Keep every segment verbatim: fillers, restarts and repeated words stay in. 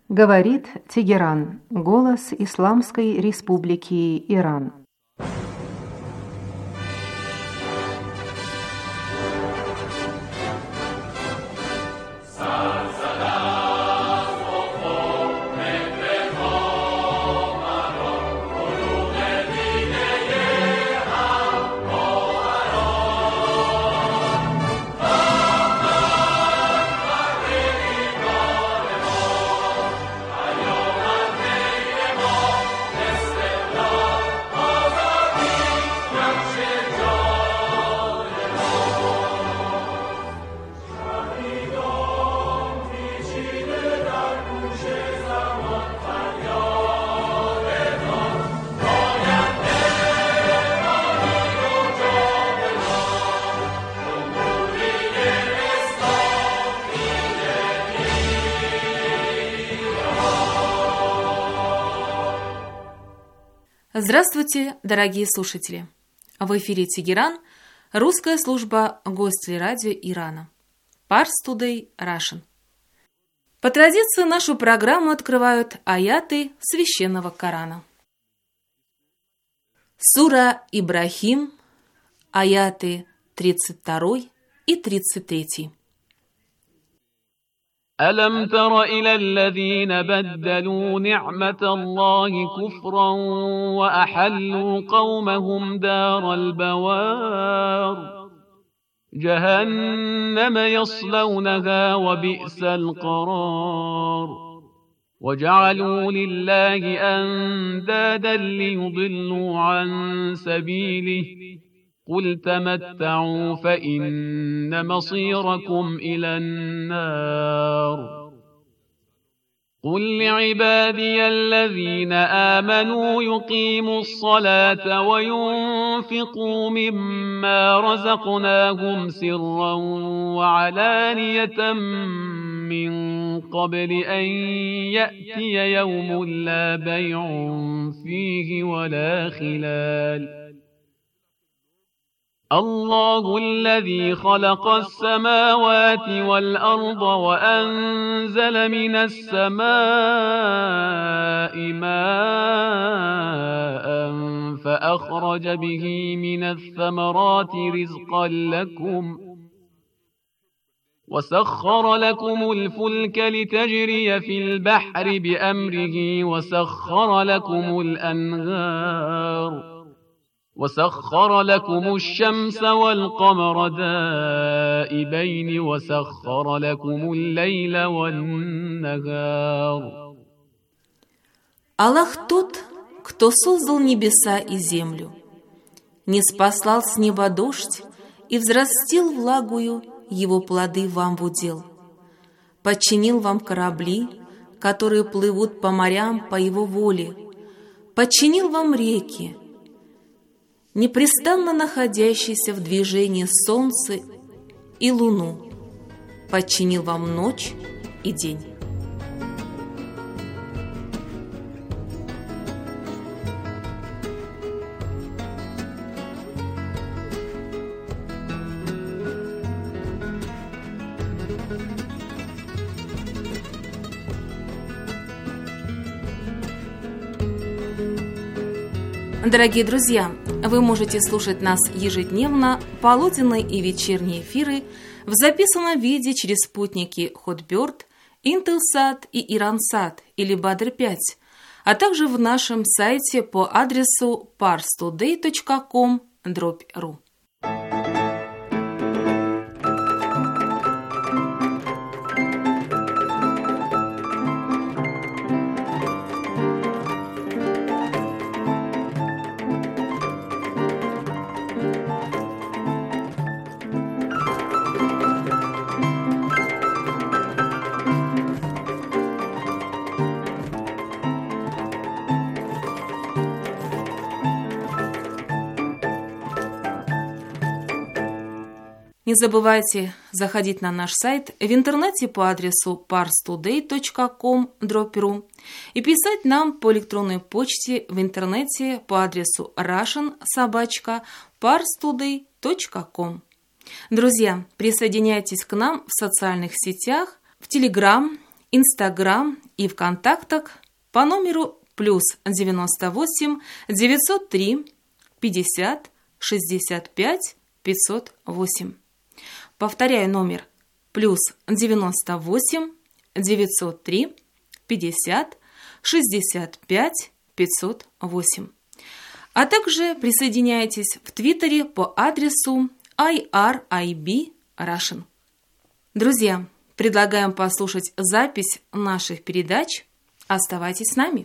Говорит Тегеран, голос Исламской Республики Иран. Здравствуйте, дорогие слушатели! В эфире Тегеран, русская служба Гостелерадио Ирана. Pars Today Russian. По традиции нашу программу открывают аяты Священного Корана. Сура Ибрахим, аяты тридцать два и тридцать три. ألم تر إلى الذين بدلوا نعمة الله كفرا وأحلوا قومهم دار البوار جهنم يصلونها وبئس القرار وجعلوا لله أندادا ليضلوا عن سبيله قل تمتعوا فإن مصيركم إلى النار قل لعبادي الذين آمنوا يقيموا الصلاة وينفقوا مما رزقناهم سرا وعلانية من قبل أن يأتي يوم لا بيع فيه ولا خلال الله الذي خلق السماوات والأرض وأنزل من السماء ماء فأخرج به من الثمرات رزقا لكم وسخر لكم الفلك لتجري في البحر بأمره وسخر لكم الأنهار وسخر لكم الشمس والقمر دائبين وسخر لكم الليل والنهار. Аллах тот, кто создал небеса и землю, не спаслал с неба дождь и взрастил влагую его плоды вам в удел, подчинил вам корабли, которые плывут по морям по его воле, подчинил вам реки, непрестанно находящийся в движении солнце и луну, подчинил вам ночь и день. Дорогие друзья, вы можете слушать нас ежедневно, полуденные и вечерние эфиры в записанном виде через спутники Hotbird, Intelsat и Iransat или Badr пять, а также в нашем сайте по адресу pars today точка com дробь ру. Не забывайте заходить на наш сайт в интернете по адресу pars today точка com дробь ру и писать нам по электронной почте в интернете по адресу russian собака pars today точка com. Друзья, присоединяйтесь к нам в социальных сетях, в Telegram Инстаграм и в контактах по номеру плюс девяносто восемь девятьсот три пятьдесят шестьдесят пять пятьсот восемь. Повторяю номер плюс девяносто восемь девятьсот три пятьдесят шестьдесят пять пятьсот восемь. А также присоединяйтесь в Твиттере по адресу ай ар ай би Russian. Друзья, предлагаем послушать запись наших передач. Оставайтесь с нами.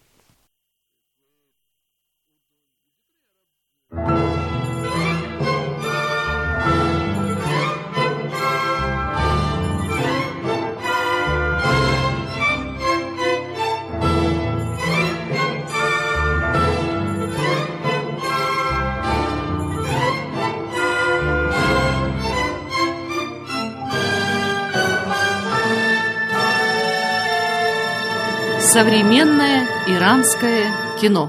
Современное иранское кино.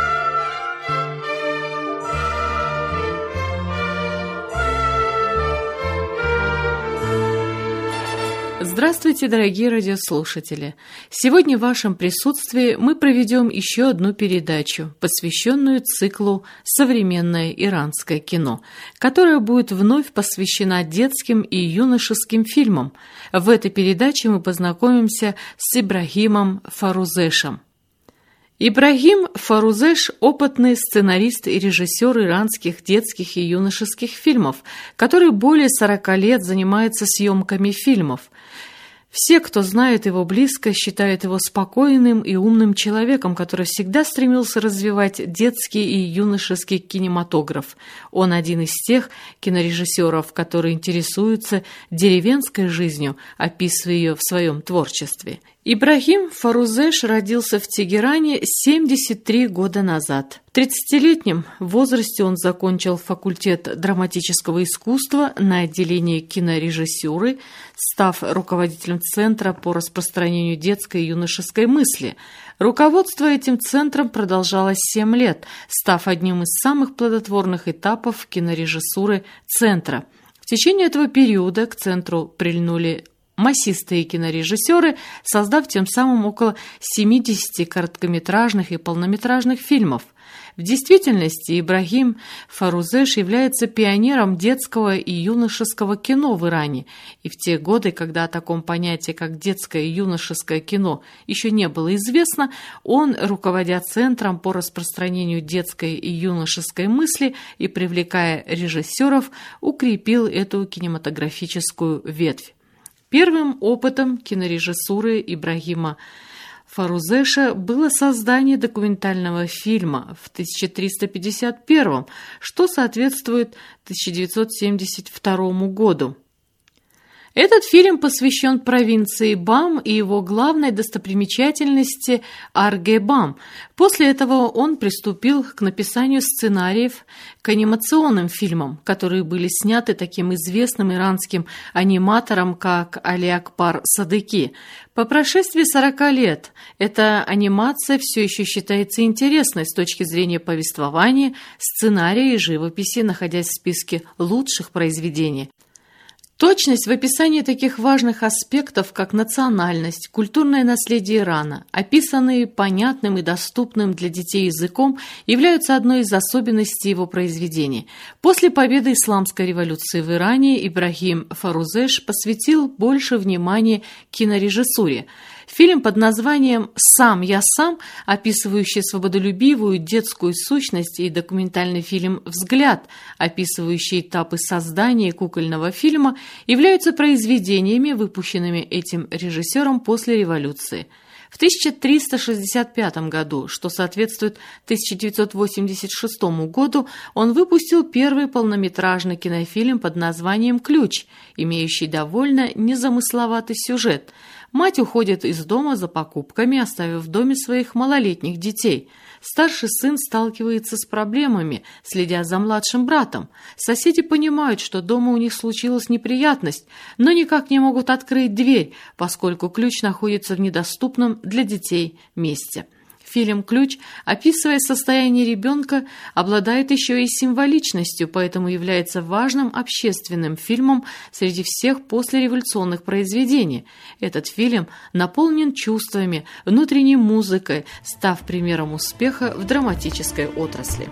Здравствуйте, дорогие радиослушатели! Сегодня в вашем присутствии мы проведем еще одну передачу, посвященную циклу «Современное иранское кино», которая будет вновь посвящена детским и юношеским фильмам. В этой передаче мы познакомимся с Ибрагимом Фарузешем. Ибрагим Фарузеш – опытный сценарист и режиссер иранских детских и юношеских фильмов, который более сорока лет занимается съемками фильмов. Все, кто знает его близко, считают его спокойным и умным человеком, который всегда стремился развивать детский и юношеский кинематограф. Он один из тех кинорежиссеров, которые интересуются деревенской жизнью, описывая ее в своем творчестве. Ибрагим Фарузеш родился в Тегеране семьдесят три года назад. В тридцатилетнем возрасте он закончил факультет драматического искусства на отделении кинорежиссуры, став руководителем Центра по распространению детской и юношеской мысли. Руководство этим центром продолжалось семь лет, став одним из самых плодотворных этапов кинорежиссуры Центра. В течение этого периода к Центру прильнули массистые кинорежиссеры, создав тем самым около семидесяти короткометражных и полнометражных фильмов. В действительности Ибрагим Фарузеш является пионером детского и юношеского кино в Иране, и в те годы, когда о таком понятии, как детское и юношеское кино, еще не было известно, он, руководя Центром по распространению детской и юношеской мысли и привлекая режиссеров, укрепил эту кинематографическую ветвь. Первым опытом кинорежиссуры Ибрагима Фарузеша было создание документального фильма в тысяча триста пятьдесят первом, что соответствует тысяча девятьсот семьдесят второму году. Этот фильм посвящен провинции Бам и его главной достопримечательности Арге-Бам. После этого он приступил к написанию сценариев к анимационным фильмам, которые были сняты таким известным иранским аниматором, как Али Акбар Садыки. По прошествии сорока лет эта анимация все еще считается интересной с точки зрения повествования, сценария и живописи, находясь в списке лучших произведений. Точность в описании таких важных аспектов, как национальность, культурное наследие Ирана, описанные понятным и доступным для детей языком, являются одной из особенностей его произведений. После победы исламской революции в Иране Ибрагим Фарузеш посвятил больше внимания кинорежиссуре. Фильм под названием «Сам я сам», описывающий свободолюбивую детскую сущность, и документальный фильм «Взгляд», описывающий этапы создания кукольного фильма, являются произведениями, выпущенными этим режиссером после революции. В тысяча триста шестьдесят пятом году, что соответствует тысяча девятьсот восемьдесят шестому году, он выпустил первый полнометражный кинофильм под названием «Ключ», имеющий довольно незамысловатый сюжет. Мать уходит из дома за покупками, оставив в доме своих малолетних детей. Старший сын сталкивается с проблемами, следя за младшим братом. Соседи понимают, что дома у них случилась неприятность, но никак не могут открыть дверь, поскольку ключ находится в недоступном для детей месте. Фильм «Ключ», описывая состояние ребенка, обладает еще и символичностью, поэтому является важным общественным фильмом среди всех послереволюционных произведений. Этот фильм наполнен чувствами, внутренней музыкой, став примером успеха в драматической отрасли.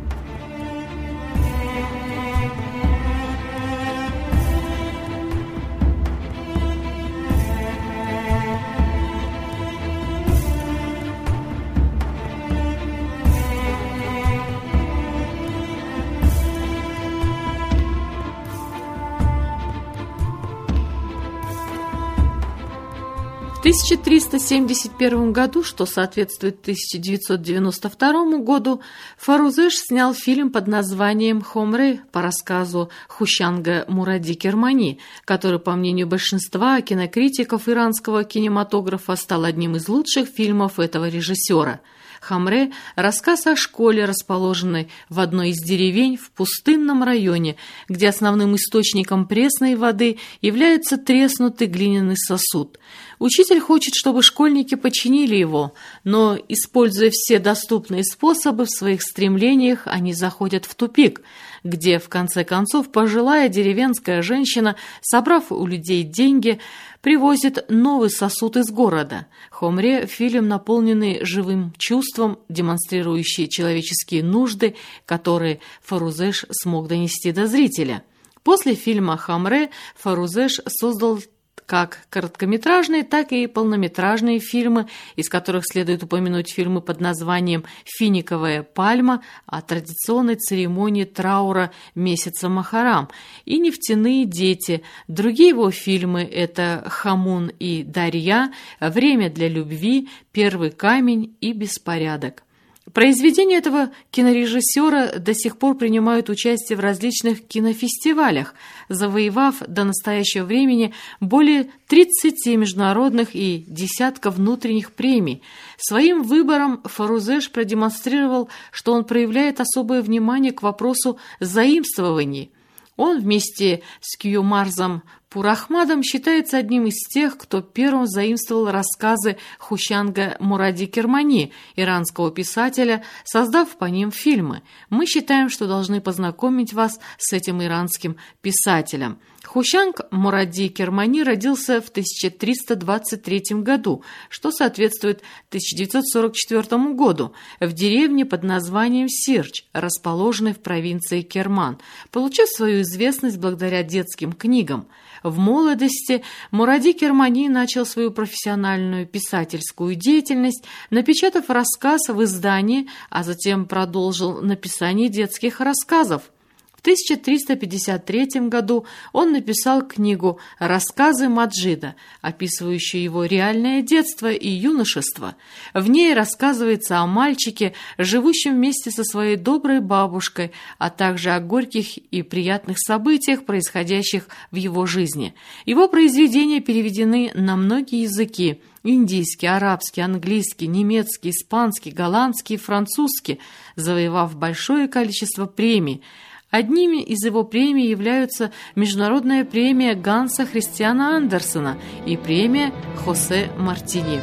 В тысяча триста семьдесят первом году, что соответствует тысяча девятьсот девяносто второму году, Фарузеш снял фильм под названием «Хомре» по рассказу Хушанга Муради Кермани, который, по мнению большинства кинокритиков иранского кинематографа, стал одним из лучших фильмов этого режиссера. «Хамре» – рассказ о школе, расположенной в одной из деревень в пустынном районе, где основным источником пресной воды является треснутый глиняный сосуд. Учитель хочет, чтобы школьники починили его, но, используя все доступные способы в своих стремлениях, они заходят в тупик, где, в конце концов, пожилая деревенская женщина, собрав у людей деньги, привозит новый сосуд из города. «Хомре» – фильм, наполненный живым чувством, демонстрирующий человеческие нужды, которые Фарузеш смог донести до зрителя. После фильма «Хомре» Фарузеш создал как короткометражные, так и полнометражные фильмы, из которых следует упомянуть фильмы под названием «Финиковая пальма» о традиционной церемонии траура месяца Мохаррам и «Нефтяные дети». Другие его фильмы – это «Хамун и Дарья», «Время для любви», «Первый камень» и «Беспорядок». Произведения этого кинорежиссера до сих пор принимают участие в различных кинофестивалях, завоевав до настоящего времени более тридцати международных и десятков внутренних премий. Своим выбором Фарузеш продемонстрировал, что он проявляет особое внимание к вопросу заимствований. Он вместе с Кьюмарзом Пурахмадом считается одним из тех, кто первым заимствовал рассказы Хушанга Муради Кермани, иранского писателя, создав по ним фильмы. Мы считаем, что должны познакомить вас с этим иранским писателем. Хушанг Муради Кермани родился в тысяча триста двадцать третьем году, что соответствует тысяча девятьсот сорок четвёртому году, в деревне под названием Сирч, расположенной в провинции Керман, получив свою известность благодаря детским книгам. В молодости Муради Кермани начал свою профессиональную писательскую деятельность, напечатав рассказ в издании, а затем продолжил написание детских рассказов. В тысяча триста пятьдесят третьем году он написал книгу «Рассказы Маджида», описывающую его реальное детство и юношество. В ней рассказывается о мальчике, живущем вместе со своей доброй бабушкой, а также о горьких и приятных событиях, происходящих в его жизни. Его произведения переведены на многие языки – индийский, арабский, английский, немецкий, испанский, голландский и французский, завоевав большое количество премий. Одними из его премий являются международная премия Ганса Христиана Андерсена и премия Хосе Мартини.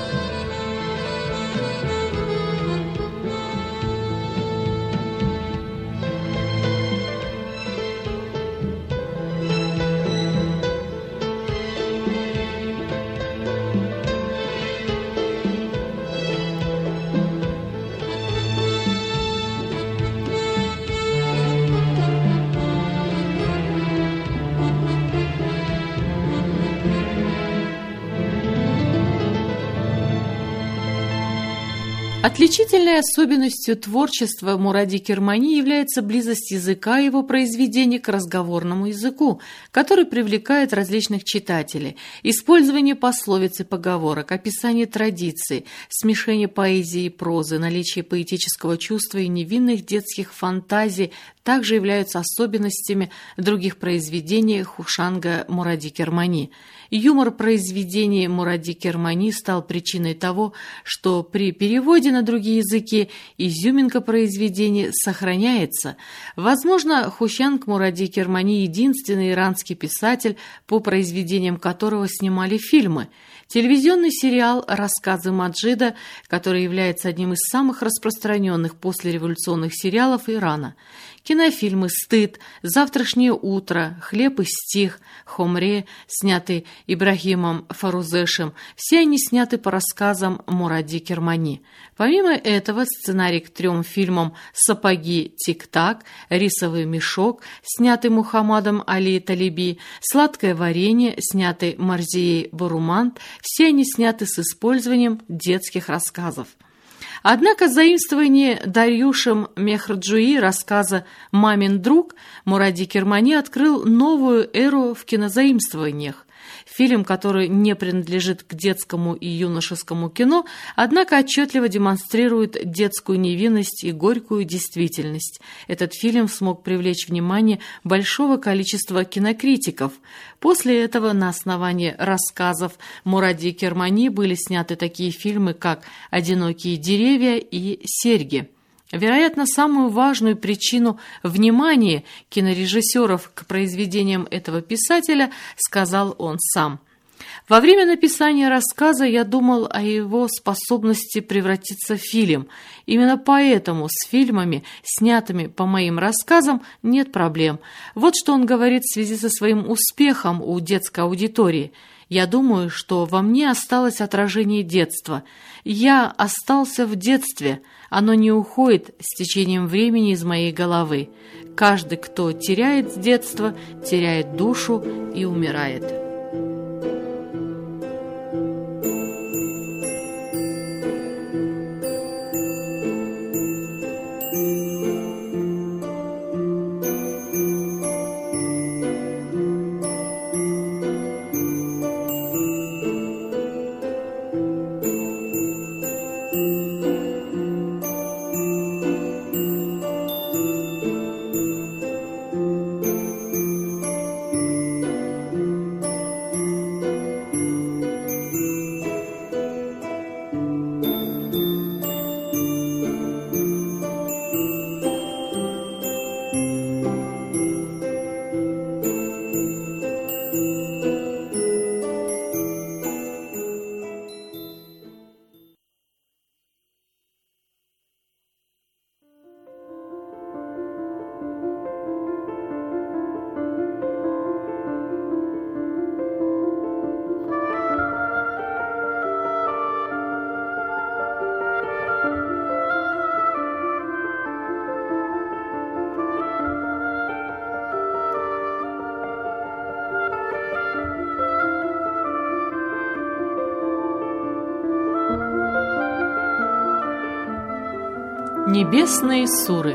Отличительной особенностью творчества Муради Кермани является близость языка его произведений к разговорному языку, который привлекает различных читателей, использование пословиц и поговорок, описание традиций, смешение поэзии и прозы, наличие поэтического чувства и невинных детских фантазий также являются особенностями других произведений Хушанга Муради Кермани. Юмор произведений Муради Кермани стал причиной того, что при переводе переводе на другие языки изюминка произведения сохраняется. Возможно, Хушанг Муради Кермани – единственный иранский писатель, по произведениям которого снимали фильмы. Телевизионный сериал «Рассказы Маджида», который является одним из самых распространенных послереволюционных сериалов Ирана. Кинофильмы «Стыд», «Завтрашнее утро», «Хлеб и стих», «Хомре», снятый Ибрагимом Фарузешем, все они сняты по рассказам Муради Кермани. Помимо этого, сценарий к трем фильмам «Сапоги Тик-Так», «Рисовый мешок», снятый Мухаммадом Али Талиби, «Сладкое варенье», снятый Марзией Баруманд, все они сняты с использованием детских рассказов. Однако заимствование Дарьюшем Мехрджуи рассказа «Мамин друг» Муради Кермани открыл новую эру в кинозаимствованиях. Фильм, который не принадлежит к детскому и юношескому кино, однако отчетливо демонстрирует детскую невинность и горькую действительность. Этот фильм смог привлечь внимание большого количества кинокритиков. После этого на основании рассказов Муради Кермани были сняты такие фильмы, как «Одинокие деревья» и «Серьги». Вероятно, самую важную причину внимания кинорежиссеров к произведениям этого писателя сказал он сам. Во время написания рассказа я думал о его способности превратиться в фильм. Именно поэтому с фильмами, снятыми по моим рассказам, нет проблем. Вот что он говорит в связи со своим успехом у детской аудитории. Я думаю, что во мне осталось отражение детства. Я остался в детстве. Оно не уходит с течением времени из моей головы. Каждый, кто теряет детство, теряет душу и умирает. Небесные суры.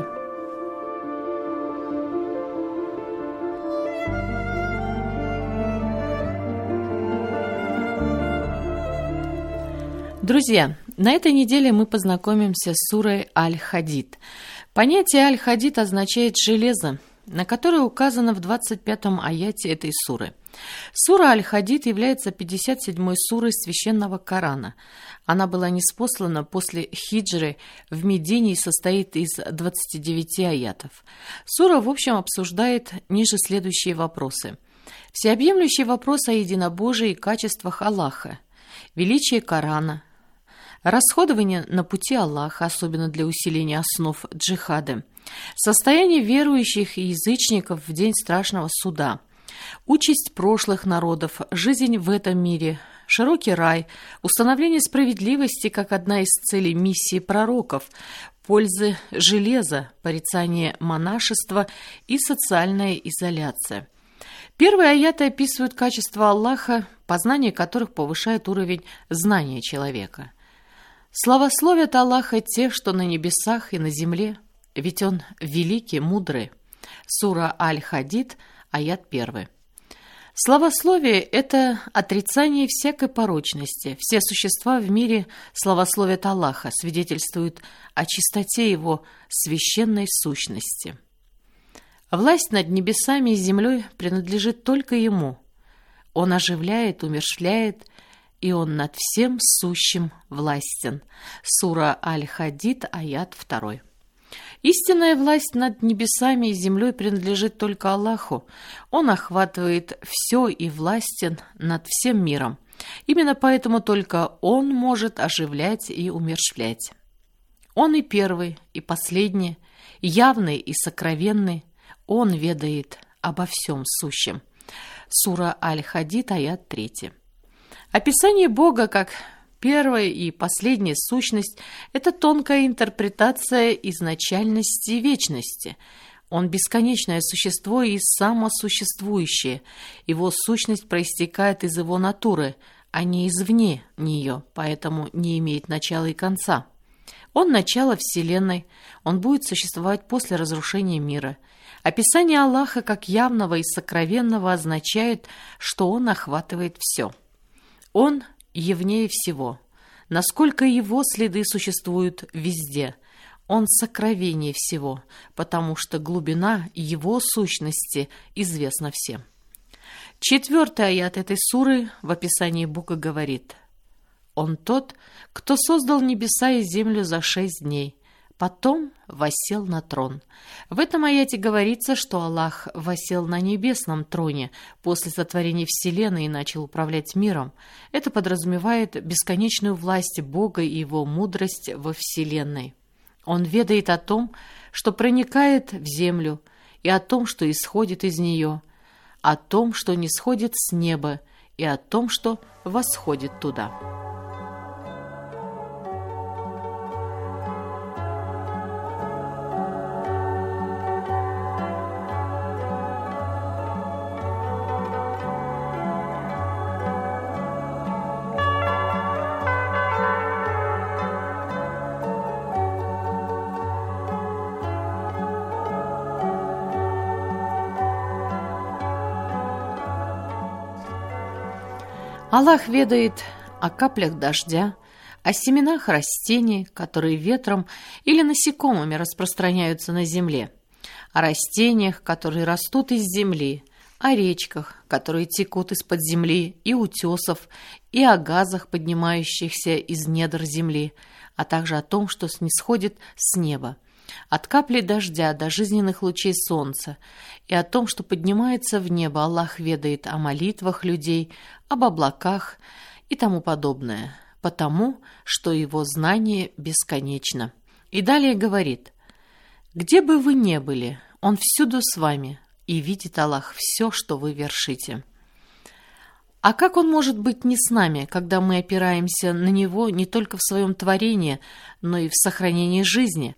Друзья, на этой неделе мы познакомимся с сурой Аль-Хадид. Понятие Аль-Хадид означает «железо», на которое указано в двадцать пятом аяте этой суры. Сура Аль-Хадид является пятьдесят седьмой сурой Священного Корана. Она была ниспослана после хиджры в Медине и состоит из двадцати девяти аятов. Сура, в общем, обсуждает ниже следующие вопросы. Всеобъемлющий вопрос о единобожии и качествах Аллаха, величие Корана, расходование на пути Аллаха, особенно для усиления основ джихада, состояние верующих и язычников в день страшного суда, участь прошлых народов, жизнь в этом мире, широкий рай, установление справедливости как одна из целей миссии пророков, пользы железа, порицание монашества и социальная изоляция. Первые аяты описывают качества Аллаха, познание которых повышает уровень знания человека. Славословят Аллаха те, что на небесах и на земле, ведь Он великий, мудрый. Сура Аль-Хадид, аят первый. Славословие – это отрицание всякой порочности. Все существа в мире славословят Аллаха, свидетельствуют о чистоте Его священной сущности. Власть над небесами и землей принадлежит только Ему. Он оживляет, умерщвляет, и Он над всем сущим властен. Сура Аль-Хадид, аят второй. Истинная власть над небесами и землей принадлежит только Аллаху. Он охватывает все и властен над всем миром. Именно поэтому только Он может оживлять и умерщвлять. Он и первый, и последний, явный и сокровенный. Он ведает обо всем сущем. Сура Аль-Хадид, аят третий. Описание Бога как первая и последняя сущность – это тонкая интерпретация изначальности и вечности. Он бесконечное существо и самосуществующее. Его сущность проистекает из его натуры, а не извне нее, поэтому не имеет начала и конца. Он – начало Вселенной, он будет существовать после разрушения мира. Описание Аллаха как явного и сокровенного означает, что он охватывает все. Он явнее всего, насколько его следы существуют везде. Он сокровеннее всего, потому что глубина его сущности известна всем. Четвертый аят этой суры в описании Бога говорит: «Он тот, кто создал небеса и землю за шесть дней, потом воссел на трон». В этом аяте говорится, что Аллах воссел на небесном троне после сотворения Вселенной и начал управлять миром. Это подразумевает бесконечную власть Бога и его мудрость во Вселенной. Он ведает о том, что проникает в землю, и о том, что исходит из нее, о том, что не сходит с неба, и о том, что восходит туда. Аллах ведает о каплях дождя, о семенах растений, которые ветром или насекомыми распространяются на земле, о растениях, которые растут из земли, о речках, которые текут из-под земли, и утесов, и о газах, поднимающихся из недр земли, а также о том, что снисходит с неба, от капли дождя до жизненных лучей солнца, и о том, что поднимается в небо. Аллах ведает о молитвах людей, об облаках и тому подобное, потому что его знание бесконечно. И далее говорит: «Где бы вы ни были, Он всюду с вами, и видит Аллах все, что вы вершите». А как Он может быть не с нами, когда мы опираемся на Него не только в своем творении, но и в сохранении жизни?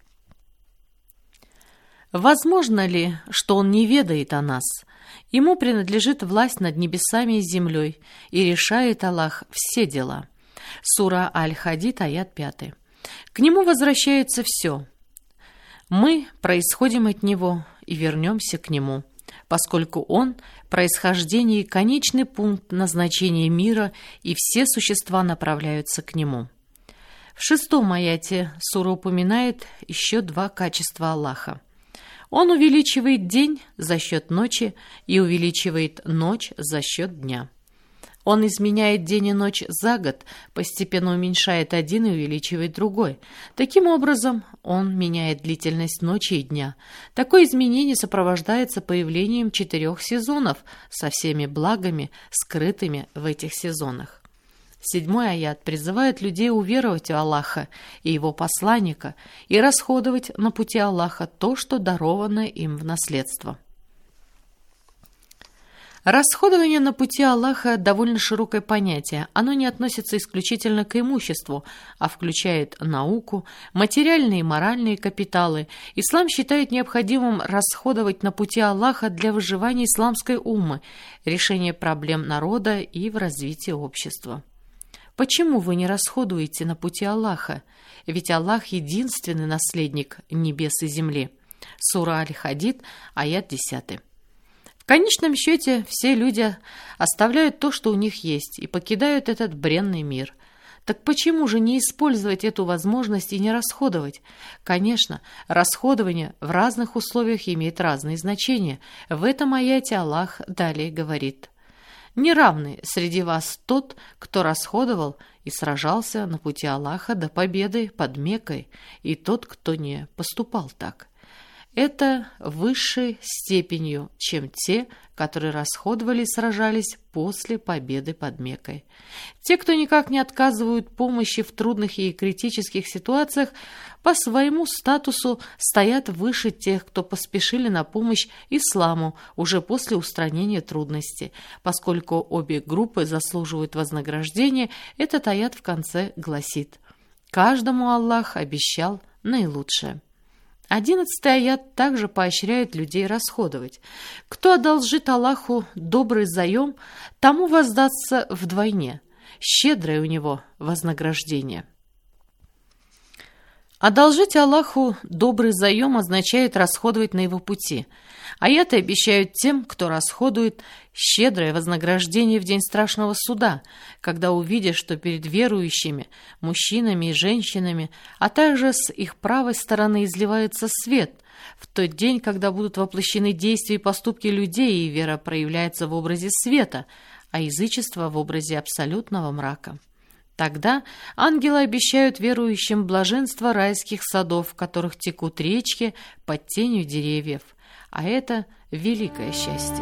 Возможно ли, что Он не ведает о нас? Ему принадлежит власть над небесами и землей, и решает Аллах все дела. Сура Аль-Хадид, аят пятый. К Нему возвращается все. Мы происходим от Него и вернемся к Нему, поскольку Он – происхождение и конечный пункт назначения мира, и все существа направляются к Нему. В шестом аяте сура упоминает еще два качества Аллаха. Он увеличивает день за счет ночи и увеличивает ночь за счет дня. Он изменяет день и ночь за год, постепенно уменьшает один и увеличивает другой. Таким образом, Он меняет длительность ночи и дня. Такое изменение сопровождается появлением четырех сезонов со всеми благами, скрытыми в этих сезонах. Седьмой аят призывает людей уверовать в Аллаха и Его посланника и расходовать на пути Аллаха то, что даровано им в наследство. Расходование на пути Аллаха – довольно широкое понятие. Оно не относится исключительно к имуществу, а включает науку, материальные и моральные капиталы. Ислам считает необходимым расходовать на пути Аллаха для выживания исламской уммы, решения проблем народа и в развитии общества. Почему вы не расходуете на пути Аллаха? Ведь Аллах – единственный наследник небес и земли. Сура Аль-Хадид, аят десятый. В конечном счете, все люди оставляют то, что у них есть, и покидают этот бренный мир. Так почему же не использовать эту возможность и не расходовать? Конечно, расходование в разных условиях имеет разные значения. В этом аяте Аллах далее говорит: Неравный среди вас тот, кто расходовал и сражался на пути Аллаха до победы под Меккой, и тот, кто не поступал так. Это высшей степенью, чем те, которые расходовали и сражались после победы под Меккой. Те, кто никак не отказывают помощи в трудных и критических ситуациях, по своему статусу стоят выше тех, кто поспешили на помощь исламу уже после устранения трудностей. Поскольку обе группы заслуживают вознаграждения, этот аят в конце гласит: «Каждому Аллах обещал наилучшее». Одиннадцатый аят также поощряет людей расходовать. Кто одолжит Аллаху добрый заем, тому воздастся вдвойне. Щедрое у него вознаграждение. Одолжить Аллаху добрый заем означает расходовать на его пути. Аяты обещают тем, кто расходует, щедрое вознаграждение в день страшного суда, когда увидишь, что перед верующими, мужчинами и женщинами, а также с их правой стороны изливается свет, в тот день, когда будут воплощены действия и поступки людей, и вера проявляется в образе света, а язычество в образе абсолютного мрака. Тогда ангелы обещают верующим блаженство райских садов, в которых текут речки под тенью деревьев. А это великое счастье.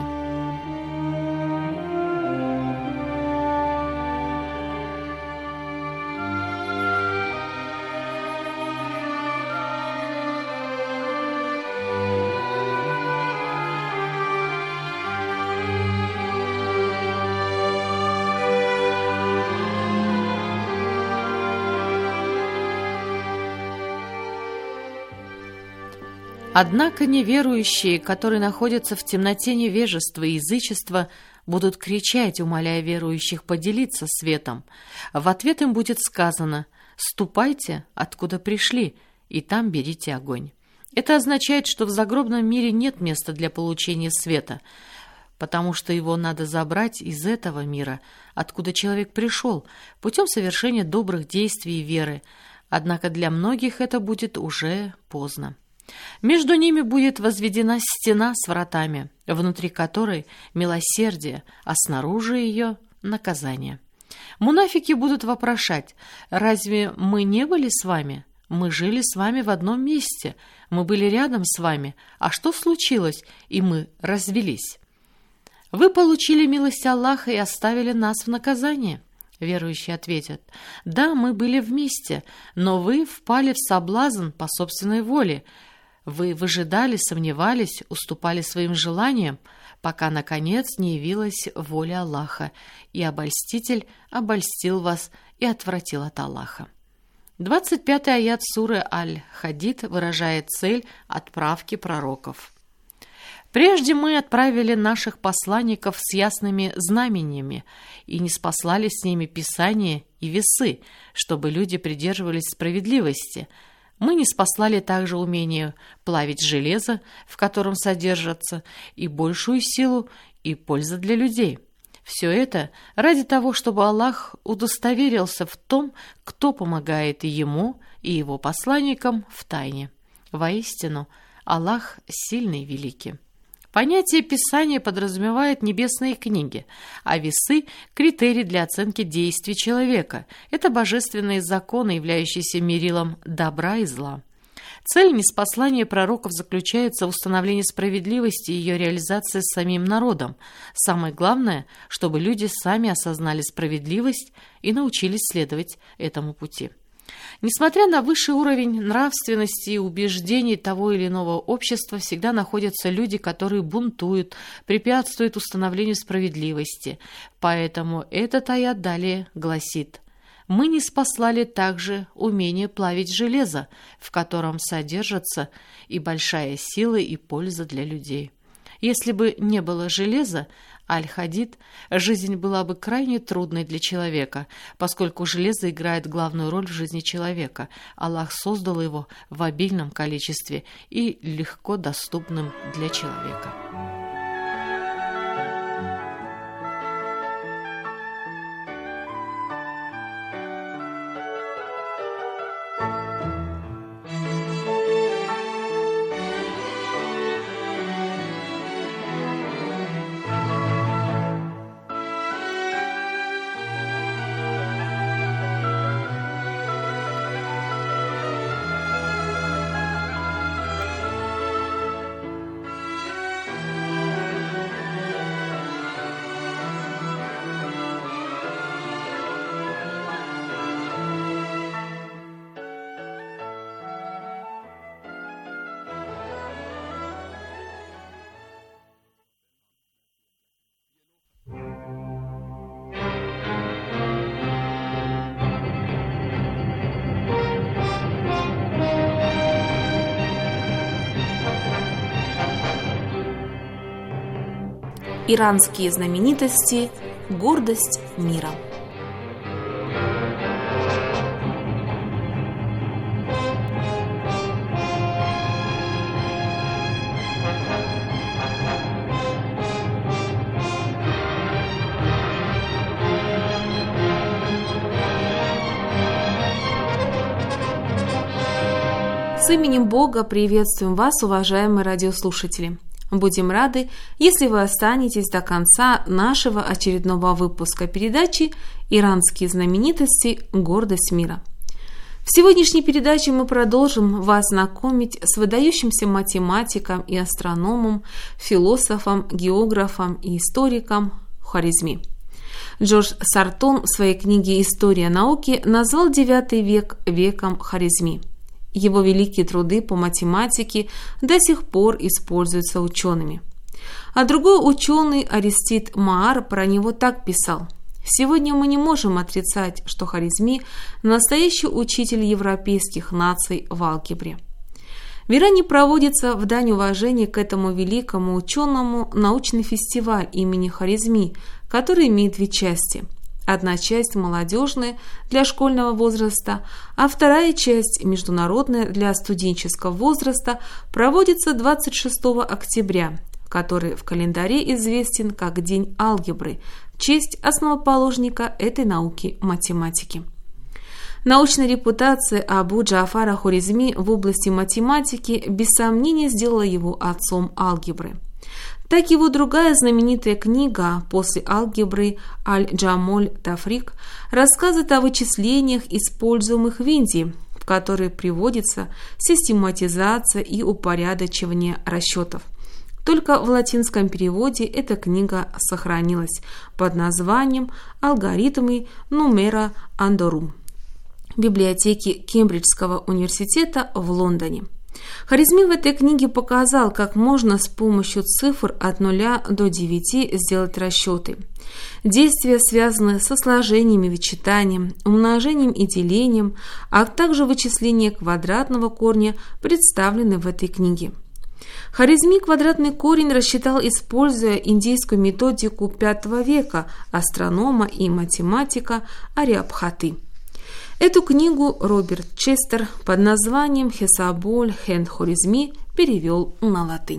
Однако неверующие, которые находятся в темноте невежества и язычества, будут кричать, умоляя верующих поделиться светом. В ответ им будет сказано: «Ступайте, откуда пришли, и там берите огонь». Это означает, что в загробном мире нет места для получения света, потому что его надо забрать из этого мира, откуда человек пришел, путем совершения добрых действий и веры. Однако для многих это будет уже поздно. Между ними будет возведена стена с вратами, внутри которой милосердие, а снаружи ее наказание. Мунафики будут вопрошать: «Разве мы не были с вами? Мы жили с вами в одном месте, мы были рядом с вами, а что случилось, и мы развелись? Вы получили милость Аллаха и оставили нас в наказание». Верующие ответят: «Да, мы были вместе, но вы впали в соблазн по собственной воле. Вы выжидали, сомневались, уступали своим желаниям, пока, наконец, не явилась воля Аллаха, и обольститель обольстил вас и отвратил от Аллаха». двадцать пятый аят суры Аль-Хадид выражает цель отправки пророков. «Прежде мы отправили наших посланников с ясными знамениями и ниспослали с ними писания и весы, чтобы люди придерживались справедливости. Мы ниспослали также умение плавить железо, в котором содержатся, и большую силу, и польза для людей. Все это ради того, чтобы Аллах удостоверился в том, кто помогает и ему, и его посланникам в тайне. Воистину, Аллах сильный и великий». Понятие Писания подразумевает небесные книги, а весы – критерий для оценки действий человека. Это божественные законы, являющиеся мерилом добра и зла. Цель ниспослания пророков заключается в установлении справедливости и ее реализации с самим народом. Самое главное, чтобы люди сами осознали справедливость и научились следовать этому пути. Несмотря на высший уровень нравственности и убеждений того или иного общества, всегда находятся люди, которые бунтуют, препятствуют установлению справедливости. Поэтому этот аят далее гласит: «Мы ниспослали также умение плавить железо, в котором содержатся и большая сила, и польза для людей». Если бы не было железа, Аль-Хадид, жизнь была бы крайне трудной для человека, поскольку железо играет главную роль в жизни человека. Аллах создал его в обильном количестве и легко доступным для человека. Иранские знаменитости. Гордость мира. С именем Бога приветствуем вас, уважаемые радиослушатели. Будем рады, если вы останетесь до конца нашего очередного выпуска передачи «Иранские знаменитости. Гордость мира». В сегодняшней передаче мы продолжим вас знакомить с выдающимся математиком и астрономом, философом, географом и историком Хорезми. Джордж Сартон в своей книге «История науки» назвал девятый век веком Хорезми. Его великие труды по математике до сих пор используются учеными. А другой ученый, Аристид Маар, про него так писал: «Сегодня мы не можем отрицать, что Хорезми – настоящий учитель европейских наций в алгебре». В Иране проводится в дань уважения к этому великому ученому научный фестиваль имени Хорезми, который имеет две части. Одна часть молодежная для школьного возраста, а вторая часть международная для студенческого возраста проводится двадцать шестого октября, который в календаре известен как День алгебры, в честь основоположника этой науки математики. Научная репутация Абу Джафара Хорезми в области математики без сомнения сделала его отцом алгебры. Так его другая знаменитая книга после алгебры «Аль-Джамоль Тафрик» рассказывает о вычислениях, используемых в Индии, в которой приводится систематизация и упорядочивание расчетов. Только в латинском переводе эта книга сохранилась под названием «Алгоритмы Нумера Андорум» в библиотеке Кембриджского университета в Лондоне. Хорезми в этой книге показал, как можно с помощью цифр от нуля до девяти сделать расчеты. Действия, связанные со сложениями, вычитанием, умножением и делением, а также вычисление квадратного корня, представлены в этой книге. Хорезми квадратный корень рассчитал, используя индийскую методику пятого века астронома и математика Ариабхаты. Эту книгу Роберт Честер под названием «Хесаболь Хэн Хорезми» перевел на латынь.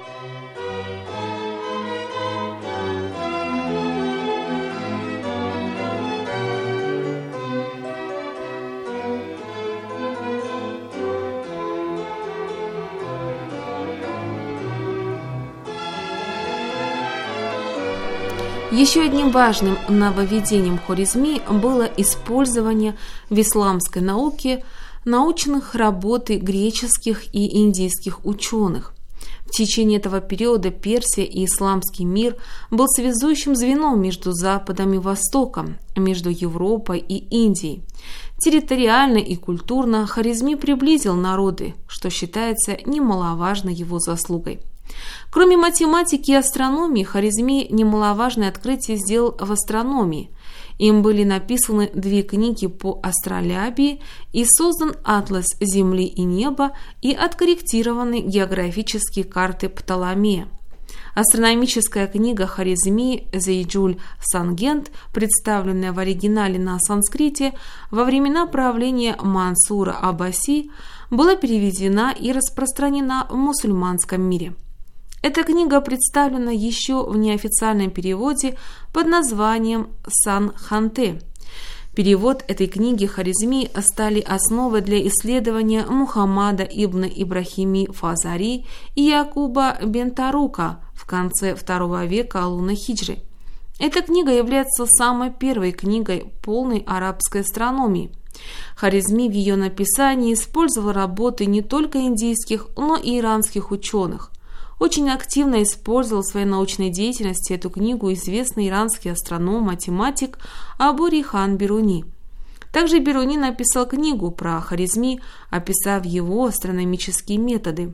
Еще одним важным нововведением Хорезми было использование в исламской науке научных работ греческих и индийских ученых. В течение этого периода Персия и исламский мир был связующим звеном между Западом и Востоком, между Европой и Индией. Территориально и культурно Хорезми приблизил народы, что считается немаловажной его заслугой. Кроме математики и астрономии, Хорезми немаловажное открытие сделал в астрономии. Им были написаны две книги по астролябии и создан атлас Земли и неба и откорректированы географические карты Птоломея. Астрономическая книга Хорезми «Зейджуль Сангент», представленная в оригинале на санскрите во времена правления Мансура Аббаси, была переведена и распространена в мусульманском мире. Эта книга представлена еще в неофициальном переводе под названием «Сан-Ханте». Перевод этой книги Хорезми стали основой для исследования Мухаммада ибн Ибрахими Фазари и Якуба бен Тарука в конце второго века лунной хиджры. Эта книга является самой первой книгой полной арабской астрономии. Хорезми в ее написании использовал работы не только индийских, но и иранских ученых. Очень активно использовал в своей научной деятельности эту книгу известный иранский астроном, математик Абу-Рихан Бируни. Также Бируни написал книгу про Хорезми, описав его астрономические методы.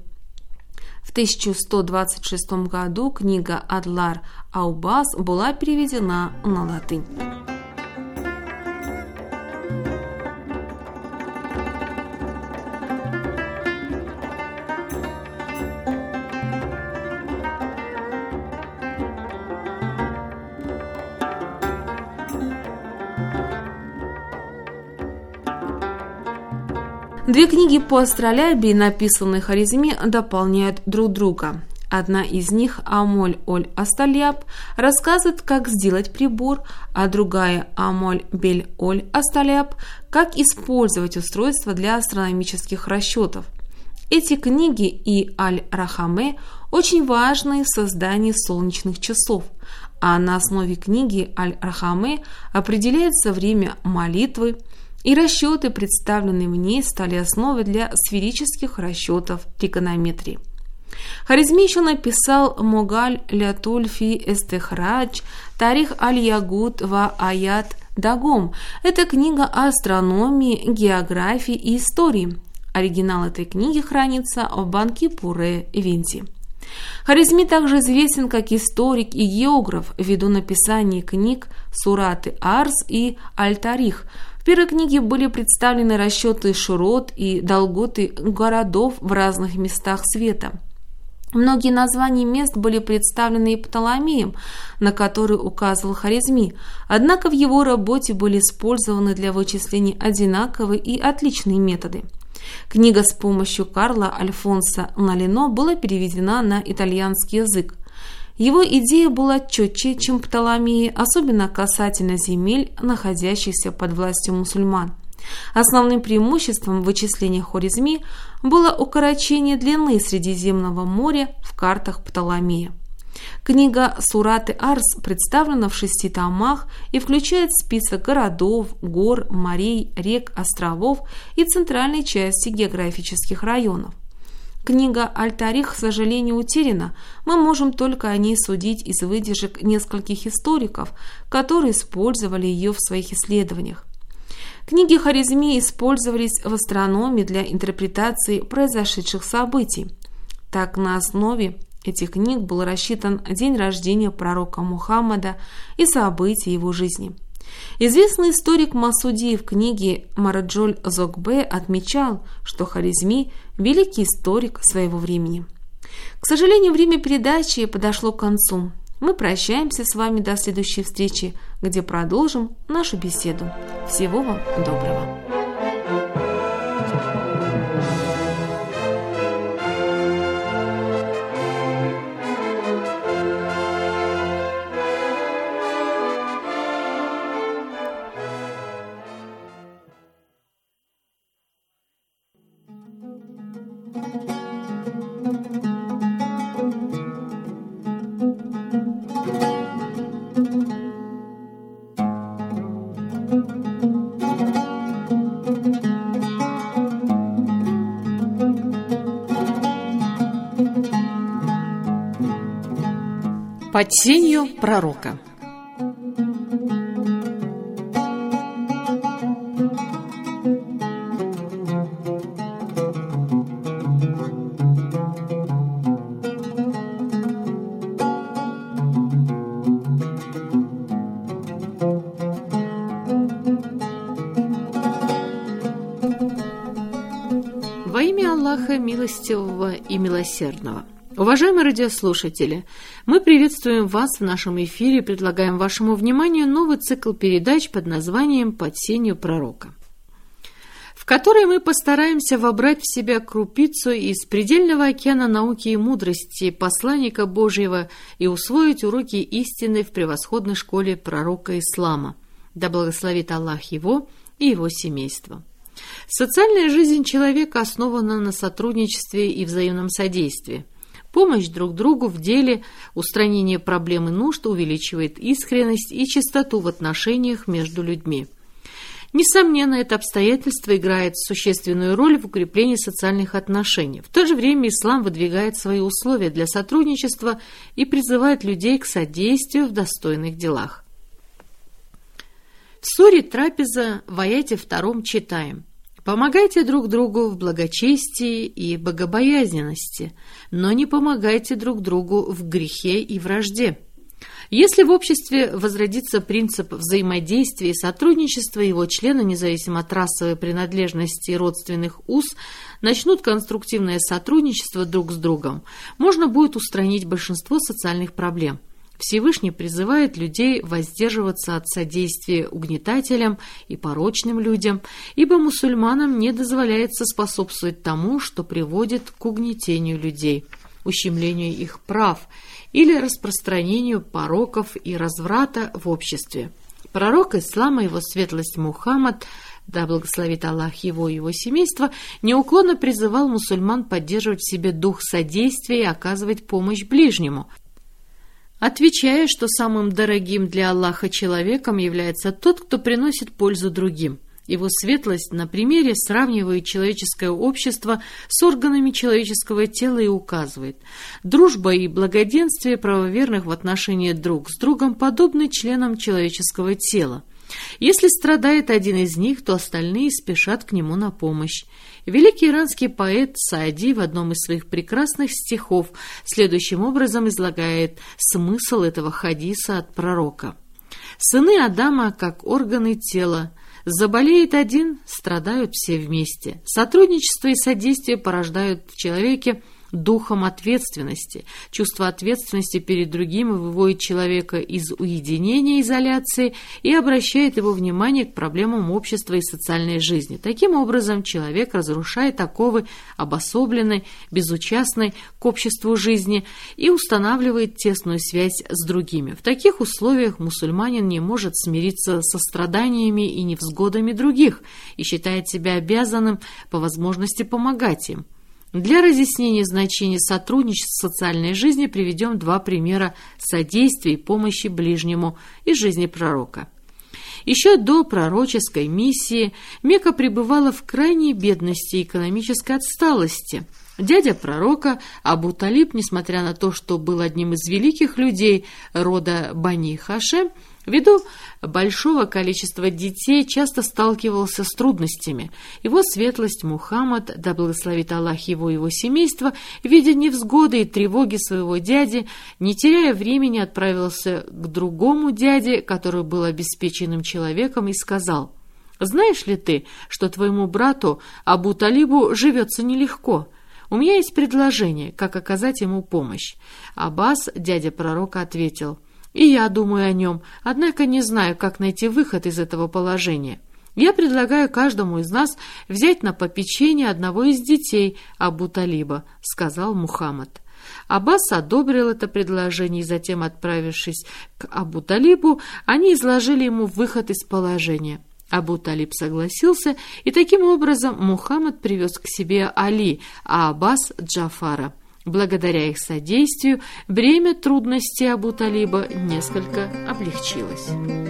В тысяча сто двадцать шестом году книга Адлар Аубас была переведена на латынь. Две книги по астролябии, написанные Хорезми, дополняют друг друга. Одна из них, Амоль-Оль-Астальяб, рассказывает, как сделать прибор, а другая, Амоль-Бель-Оль-Астальяб, как использовать устройство для астрономических расчетов. Эти книги и Аль-Рахаме очень важны в создании солнечных часов, а на основе книги Аль-Рахаме определяется время молитвы, и расчеты, представленные в ней, стали основой для сферических расчетов тригонометрии. Хорезми еще написал Могаль Лятуль фи Эстехрадж Тарих Аль-Ягуд ва Аят Дагом. Это книга о астрономии, географии и истории. Оригинал этой книги хранится в Банки-Пуре, Винти. Хорезми также известен как историк и географ ввиду написания книг Сураты Арс и Аль-Тарих. В первой книге были представлены расчеты широт и долготы городов в разных местах света. Многие названия мест были представлены и Птоломеем, на который указывал Хорезми, однако в его работе были использованы для вычислений одинаковые и отличные методы. Книга с помощью Карла Альфонса Налино была переведена на итальянский язык. Его идея была четче, чем Птоломеи, особенно касательно земель, находящихся под властью мусульман. Основным преимуществом вычисления Хорезми было укорочение длины Средиземного моря в картах Птоломея. Книга Сураты Арс представлена в шести томах и включает список городов, гор, морей, рек, островов и центральной части географических районов. Книга Аль-Тарих, к сожалению, утеряна. Мы можем только о ней судить из выдержек нескольких историков, которые использовали ее в своих исследованиях. Книги Хорезми использовались в астрономии для интерпретации произошедших событий. Так, на основе этих книг был рассчитан день рождения пророка Мухаммада и события его жизни. Известный историк Масуди в книге Мараджоль Зогбе отмечал, что Хорезми – великий историк своего времени. К сожалению, время передачи подошло к концу. Мы прощаемся с вами до следующей встречи, где продолжим нашу беседу. Всего вам доброго! Под сенью пророка. Во имя Аллаха Милостивого и Милосердного. Уважаемые радиослушатели, мы приветствуем вас в нашем эфире и предлагаем вашему вниманию новый цикл передач под названием «Под сенью пророка», в которой мы постараемся вобрать в себя крупицу из предельного океана науки и мудрости посланника Божьего и усвоить уроки истины в превосходной школе пророка ислама. Да благословит Аллах его и его семейство. Социальная жизнь человека основана на сотрудничестве и взаимном содействии. Помощь друг другу в деле устранения проблем и нужд увеличивает искренность и чистоту в отношениях между людьми. Несомненно, это обстоятельство играет существенную роль в укреплении социальных отношений. В то же время ислам выдвигает свои условия для сотрудничества и призывает людей к содействию в достойных делах. В суре Трапеза в аяте втором читаем: «Помогайте друг другу в благочестии и богобоязненности, но не помогайте друг другу в грехе и вражде». Если в обществе возродится принцип взаимодействия и сотрудничества, его члены, независимо от расовой принадлежности и родственных уз, начнут конструктивное сотрудничество друг с другом, можно будет устранить большинство социальных проблем. Всевышний призывает людей воздерживаться от содействия угнетателям и порочным людям, ибо мусульманам не дозволяется способствовать тому, что приводит к угнетению людей, ущемлению их прав или распространению пороков и разврата в обществе. Пророк ислама, его светлость Мухаммад, да благословит Аллах его и его семейство, неуклонно призывал мусульман поддерживать в себе дух содействия и оказывать помощь ближнему, отвечая, что самым дорогим для Аллаха человеком является тот, кто приносит пользу другим. Его светлость на примере сравнивает человеческое общество с органами человеческого тела и указывает: дружба и благоденствие правоверных в отношении друг с другом подобны членам человеческого тела. Если страдает один из них, то остальные спешат к нему на помощь. Великий иранский поэт Саади в одном из своих прекрасных стихов следующим образом излагает смысл этого хадиса от пророка. «Сыны Адама, как органы тела, заболеет один, страдают все вместе. Сотрудничество и содействие порождают в человеке духом ответственности. Чувство ответственности перед другим выводит человека из уединения, изоляции и обращает его внимание к проблемам общества и социальной жизни. Таким образом, человек разрушает оковы обособленной, безучастной к обществу жизни и устанавливает тесную связь с другими. В таких условиях мусульманин не может смириться со страданиями и невзгодами других и считает себя обязанным по возможности помогать им. Для разъяснения значения сотрудничества в социальной жизни приведем два примера содействия и помощи ближнему из жизни пророка. Еще до пророческой миссии Мекка пребывала в крайней бедности и экономической отсталости. Дядя пророка Абу Талиб, несмотря на то, что был одним из великих людей рода Бани Хашем, ввиду большого количества детей часто сталкивался с трудностями. Его светлость Мухаммад, да благословит Аллах его и его семейство, видя невзгоды и тревоги своего дяди, не теряя времени, отправился к другому дяде, который был обеспеченным человеком, и сказал: «Знаешь ли ты, что твоему брату Абу Талибу живется нелегко? У меня есть предложение, как оказать ему помощь». Аббас, дядя пророка, ответил: «И я думаю о нем, однако не знаю, как найти выход из этого положения. Я предлагаю каждому из нас взять на попечение одного из детей Абу Талиба», — сказал Мухаммад. Аббас одобрил это предложение, и затем, отправившись к Абу Талибу, они изложили ему выход из положения. Абу Талиб согласился, и таким образом Мухаммад привез к себе Али, а Аббас — Джафара. Благодаря их содействию бремя трудностей Абу Талиба несколько облегчилось.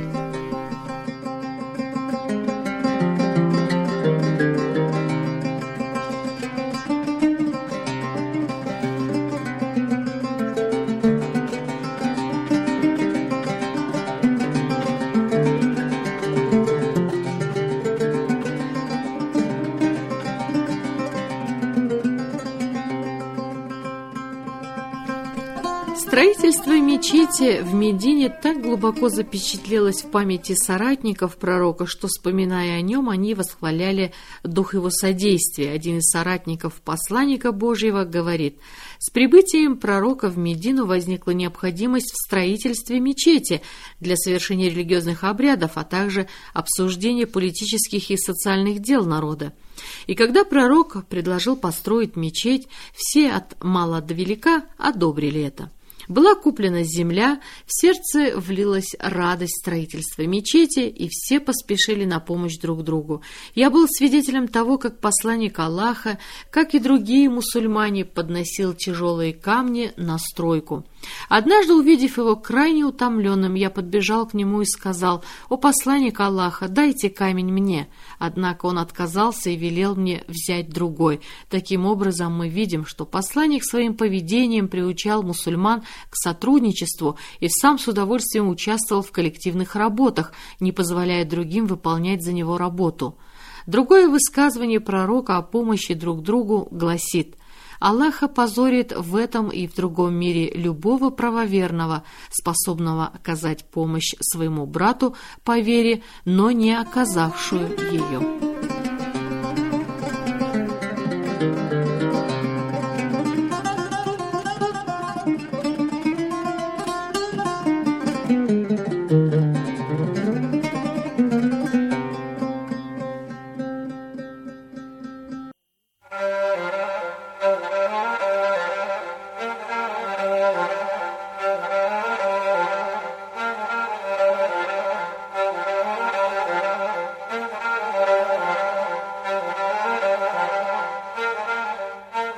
Строительство мечети в Медине так глубоко запечатлелось в памяти соратников пророка, что, вспоминая о нем, они восхваляли дух его содействия. Один из соратников посланника Божьего говорит: «С прибытием пророка в Медину возникла необходимость в строительстве мечети для совершения религиозных обрядов, а также обсуждения политических и социальных дел народа. И когда пророк предложил построить мечеть, все от мала до велика одобрили это. Была куплена земля, в сердце влилась радость строительства мечети, и все поспешили на помощь друг другу. Я был свидетелем того, как посланник Аллаха, как и другие мусульмане, подносил тяжелые камни на стройку. Однажды, увидев его крайне утомленным, я подбежал к нему и сказал: «О посланник Аллаха, дайте камень мне». Однако он отказался и велел мне взять другой. Таким образом, мы видим, что посланник своим поведением приучал мусульман к сотрудничеству и сам с удовольствием участвовал в коллективных работах, не позволяя другим выполнять за него работу. Другое высказывание пророка о помощи друг другу гласит: «Аллах опозорит в этом и в другом мире любого правоверного, способного оказать помощь своему брату по вере, но не оказавшую ее».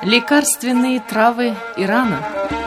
Лекарственные травы Ирана.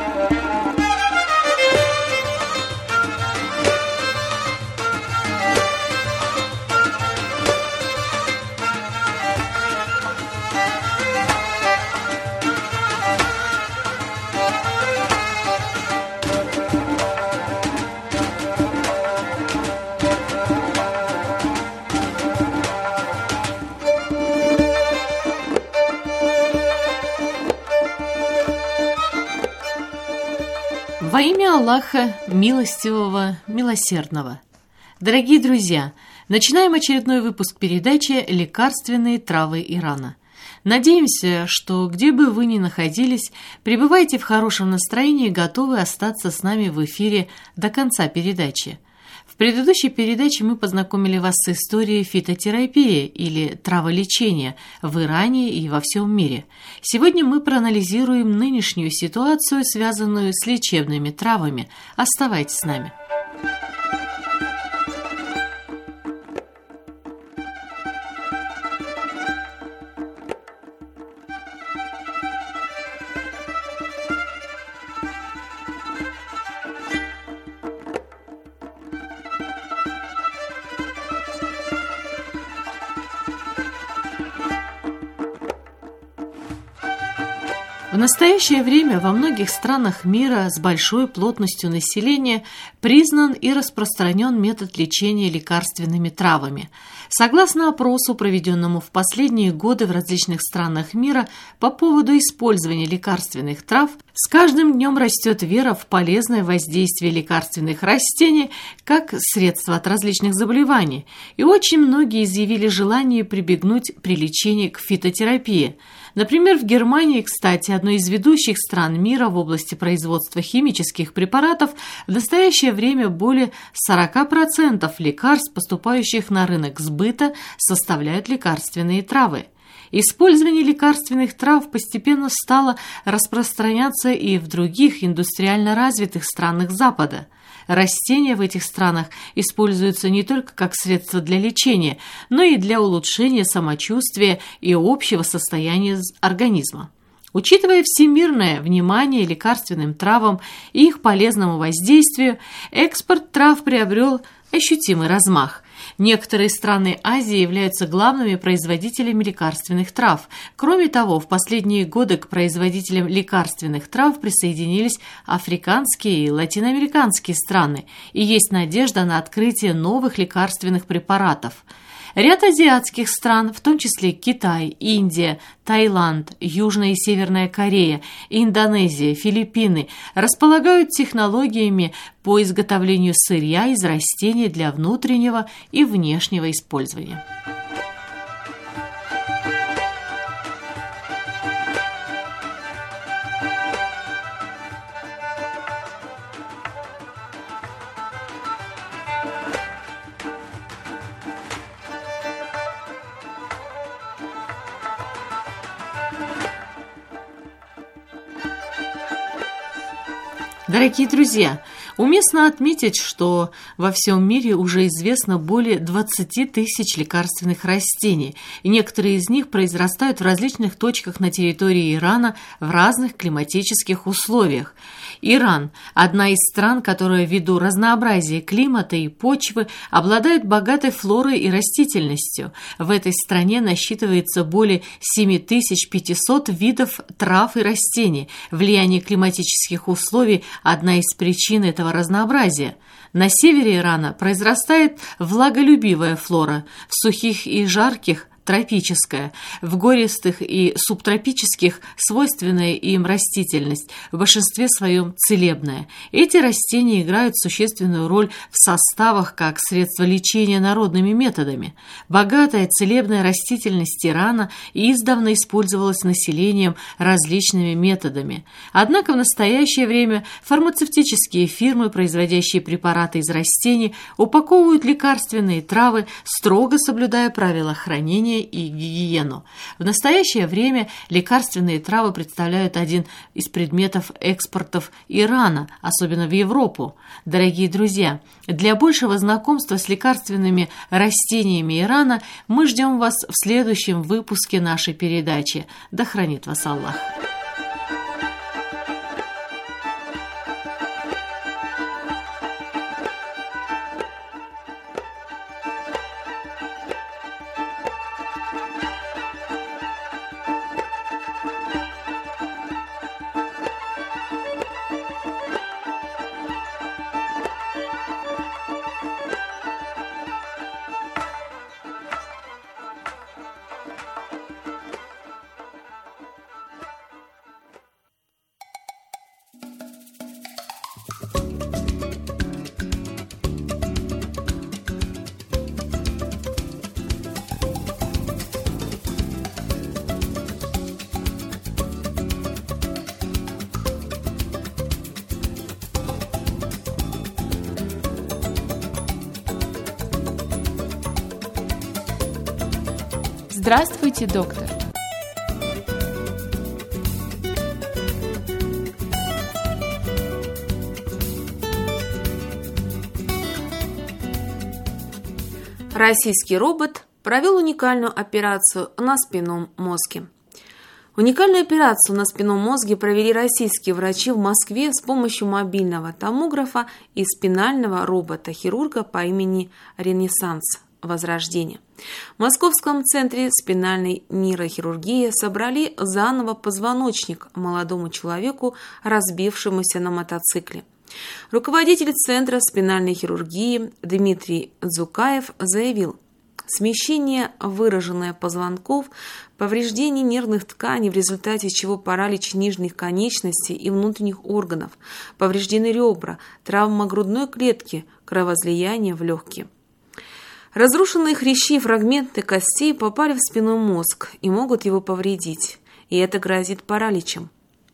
Во имя Аллаха, милостивого, милосердного. Дорогие друзья, начинаем очередной выпуск передачи «Лекарственные травы Ирана». Надеемся, что где бы вы ни находились, пребывайте в хорошем настроении и готовы остаться с нами в эфире до конца передачи. В предыдущей передаче мы познакомили вас с историей фитотерапии или траволечения в Иране и во всем мире. Сегодня мы проанализируем нынешнюю ситуацию, связанную с лечебными травами. Оставайтесь с нами. В настоящее время во многих странах мира с большой плотностью населения признан и распространен метод лечения лекарственными травами. Согласно опросу, проведенному в последние годы в различных странах мира по поводу использования лекарственных трав, с каждым днем растет вера в полезное воздействие лекарственных растений как средство от различных заболеваний, и очень многие изъявили желание прибегнуть при лечении к фитотерапии. Например, в Германии, кстати, одной из ведущих стран мира в области производства химических препаратов, в настоящее время более сорок процентов лекарств, поступающих на рынок сбыта, составляют лекарственные травы. Использование лекарственных трав постепенно стало распространяться и в других индустриально развитых странах Запада. Растения в этих странах используются не только как средство для лечения, но и для улучшения самочувствия и общего состояния организма. Учитывая всемирное внимание лекарственным травам и их полезному воздействию, экспорт трав приобрел ощутимый размах. Некоторые страны Азии являются главными производителями лекарственных трав. Кроме того, в последние годы к производителям лекарственных трав присоединились африканские и латиноамериканские страны, и есть надежда на открытие новых лекарственных препаратов. Ряд азиатских стран, в том числе Китай, Индия, Таиланд, Южная и Северная Корея, Индонезия, Филиппины, располагают технологиями по изготовлению сырья из растений для внутреннего и внешнего использования. Дорогие друзья, уместно отметить, что во всем мире уже известно более двадцати тысяч лекарственных растений, и некоторые из них произрастают в различных точках на территории Ирана в разных климатических условиях. Иран – одна из стран, которая ввиду разнообразия климата и почвы обладает богатой флорой и растительностью. В этой стране насчитывается более семь тысяч пятьсот видов трав и растений. Влияние климатических условий – одна из причин этого разнообразия. На севере Ирана произрастает влаголюбивая флора, в сухих и жарких – тропическая, в гористых и субтропических свойственная им растительность, в большинстве своем целебная. Эти растения играют существенную роль в составах как средство лечения народными методами. Богатая целебная растительность Ирана издавна использовалась населением различными методами. Однако в настоящее время фармацевтические фирмы, производящие препараты из растений, упаковывают лекарственные травы, строго соблюдая правила хранения питание и гигиену. В настоящее время лекарственные травы представляют один из предметов экспортов Ирана, особенно в Европу. Дорогие друзья, для большего знакомства с лекарственными растениями Ирана мы ждем вас в следующем выпуске нашей передачи. Да хранит вас Аллах! Здравствуйте, доктор. Российский робот провел уникальную операцию на спинном мозге. Уникальную операцию на спинном мозге провели российские врачи в Москве с помощью мобильного томографа и спинального робота-хирурга по имени Ренессанс Возрождение. В Московском центре спинальной нейрохирургии собрали заново позвоночник молодому человеку, разбившемуся на мотоцикле. Руководитель Центра спинальной хирургии Дмитрий Дзукаев заявил: смещение, выраженное позвонков, повреждение нервных тканей, в результате чего паралич нижних конечностей и внутренних органов, повреждены ребра, травма грудной клетки, кровоизлияние в легкие. Разрушенные хрящи и фрагменты костей попали в спинной мозг и могут его повредить, и это грозит параличем.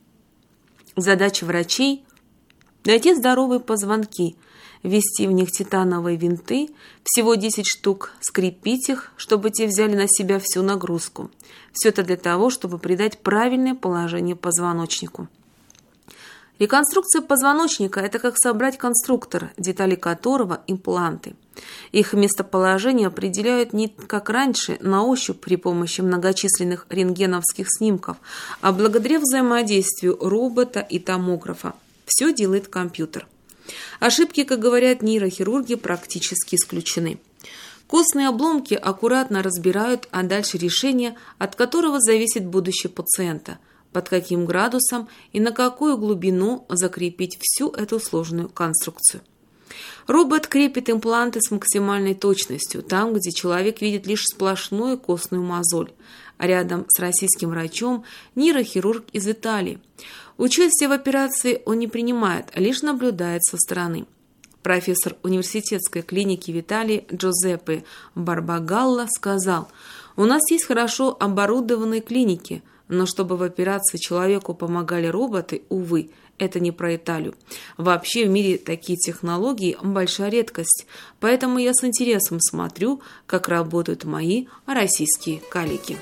Задача врачей – найти здоровые позвонки, ввести в них титановые винты, всего десять штук, скрепить их, чтобы те взяли на себя всю нагрузку. Все это для того, чтобы придать правильное положение позвоночнику. Реконструкция позвоночника – это как собрать конструктор, детали которого – импланты. Их местоположение определяют не как раньше, на ощупь при помощи многочисленных рентгеновских снимков, а благодаря взаимодействию робота и томографа. Все делает компьютер. Ошибки, как говорят нейрохирурги, практически исключены. Костные обломки аккуратно разбирают, а дальше решение, от которого зависит будущее пациента, под каким градусом и на какую глубину закрепить всю эту сложную конструкцию. Робот крепит импланты с максимальной точностью, там, где человек видит лишь сплошную костную мозоль. А рядом с российским врачом нейрохирург из Италии. Участие в операции он не принимает, а лишь наблюдает со стороны. Профессор университетской клиники в Италии Джузеппе Барбагалла сказал: «У нас есть хорошо оборудованные клиники, но чтобы в операции человеку помогали роботы, увы, это не про Италию. Вообще в мире такие технологии – большая редкость, поэтому я с интересом смотрю, как работают мои российские коллеги».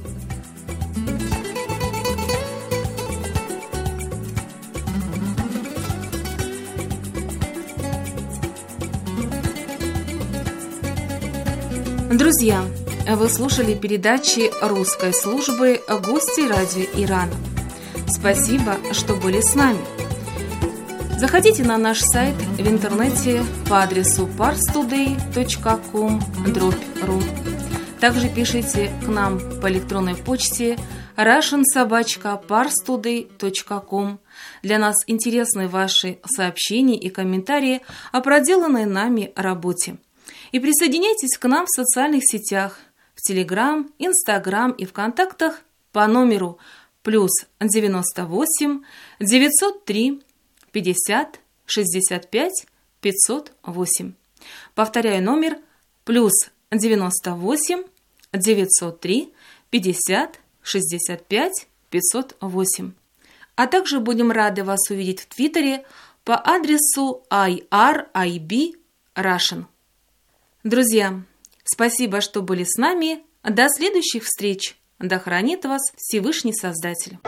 Друзья, вы слушали передачи русской службы «Гости радио Ирана». Спасибо, что были с нами. Заходите на наш сайт в интернете по адресу парстудей точка ком дробь ру. Также пишите к нам по электронной почте russian собака parstoday точка ком. Для нас интересны ваши сообщения и комментарии о проделанной нами работе. И присоединяйтесь к нам в социальных сетях, в Телеграм, Инстаграм и ВКонтактах по номеру плюс девяносто восемь девятьсот три пятьдесят шестьдесят пять пятьсот восемь. Повторяю номер плюс девяносто восемь девятьсот три пятьдесят шестьдесят пять пятьсот восемь. А также будем рады вас увидеть в Твиттере по адресу ай ар ай би Russian. Друзья, спасибо, что были с нами. До следующих встреч! Да хранит вас Всевышний Создатель!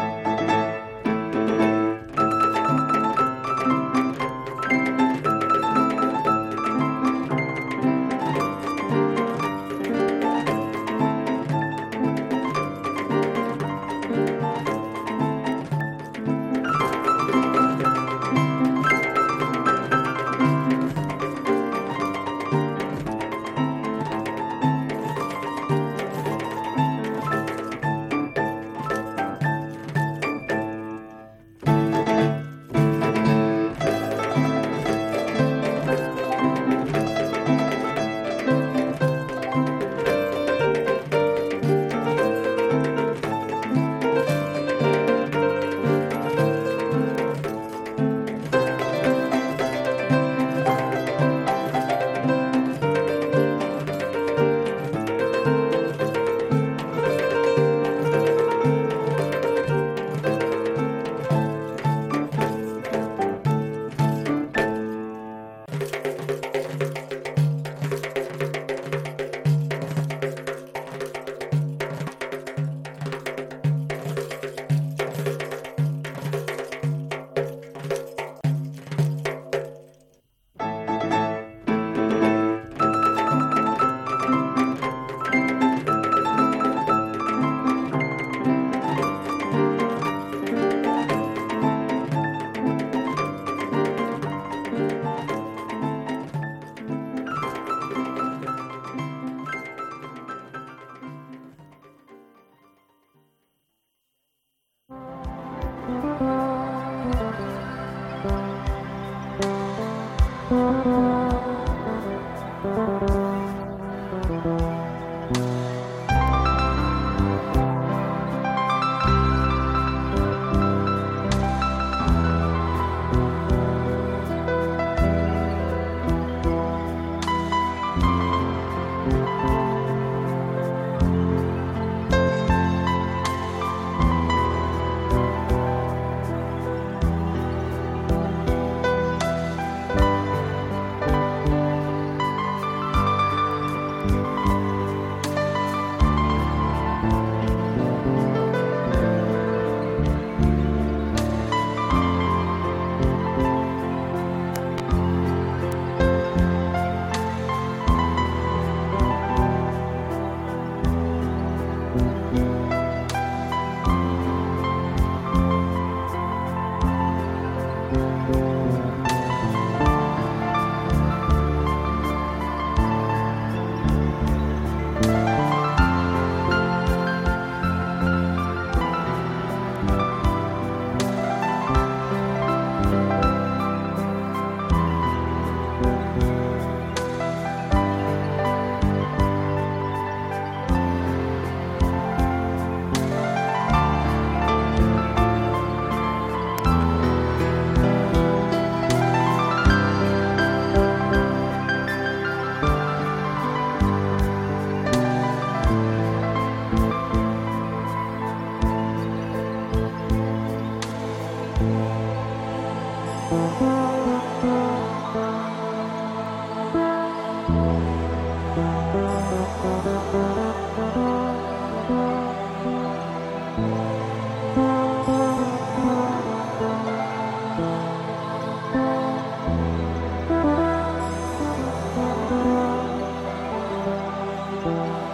Thank you.